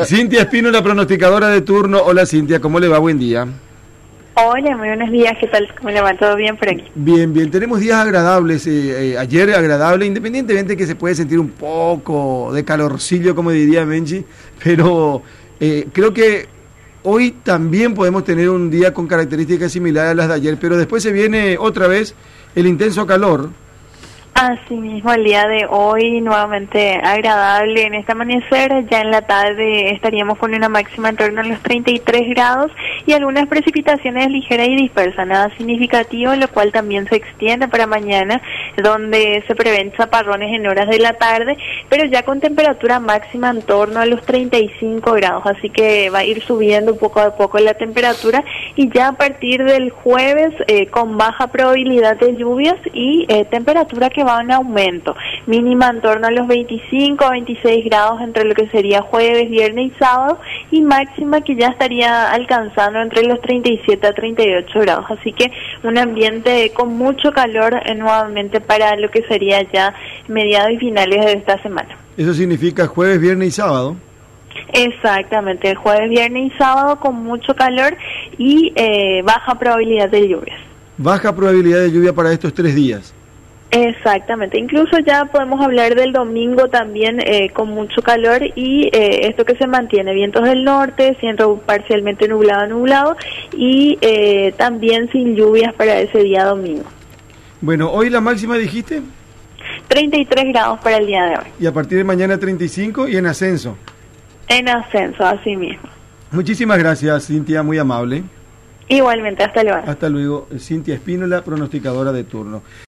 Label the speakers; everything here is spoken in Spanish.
Speaker 1: Cintia Espino, la pronosticadora de turno. Hola Cintia, ¿cómo le va? Buen día.
Speaker 2: Hola, muy buenos días, ¿qué tal? ¿Cómo le va? ¿Todo bien por aquí?
Speaker 1: Bien, bien, tenemos días agradables, ayer agradable, independientemente que se puede sentir un poco de calorcillo, como diría Menchi, pero creo que hoy también podemos tener un día con características similares a las de ayer, pero después se viene otra vez el intenso calor.
Speaker 2: Así mismo, el día de hoy nuevamente agradable en este amanecer, ya en la tarde estaríamos con una máxima en torno a los 33 grados y algunas precipitaciones ligeras y dispersas, nada significativo, lo cual también se extiende para mañana, donde se prevén chaparrones en horas de la tarde, pero ya con temperatura máxima en torno a los 35 grados, así que va a ir subiendo poco a poco la temperatura y ya a partir del jueves con baja probabilidad de lluvias y temperatura que va en aumento, mínima en torno a los 25 a 26 grados entre lo que sería jueves, viernes y sábado, y máxima que ya estaría alcanzando entre los 37 a 38 grados, así que un ambiente con mucho calor nuevamente para lo que sería ya mediados y finales de esta semana.
Speaker 1: Eso significa jueves, viernes y sábado.
Speaker 2: Exactamente, el jueves, viernes y sábado con mucho calor y baja probabilidad de lluvias.
Speaker 1: Baja probabilidad de lluvia para estos 3 días.
Speaker 2: Exactamente, incluso ya podemos hablar del domingo también con mucho calor y esto que se mantiene, vientos del norte, siendo parcialmente nublado y también sin lluvias para ese día domingo.
Speaker 1: Bueno, hoy la máxima dijiste
Speaker 2: 33 grados para el día de hoy.
Speaker 1: y a partir de mañana 35 y en ascenso.
Speaker 2: En ascenso, así mismo.
Speaker 1: Muchísimas gracias, Cintia, muy amable.
Speaker 2: Igualmente, hasta luego.
Speaker 1: Hasta luego, Cintia Espínola, pronosticadora de turno.